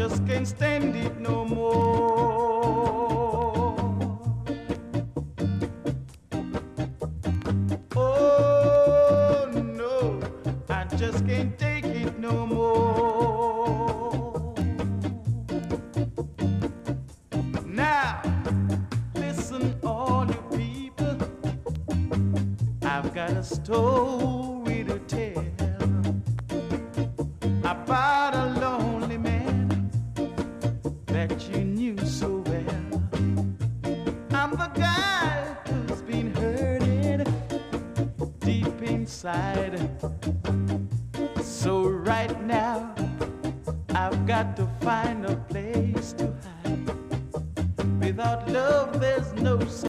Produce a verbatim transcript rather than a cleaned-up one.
just can't stand it no more. Oh no, I just can't take it no more. Now, listen all you people, I've got a story to tell about a lonely man that you knew so well. I'm the guy who's been hurting deep inside. So right now I've got to find a place to hide. Without love there's no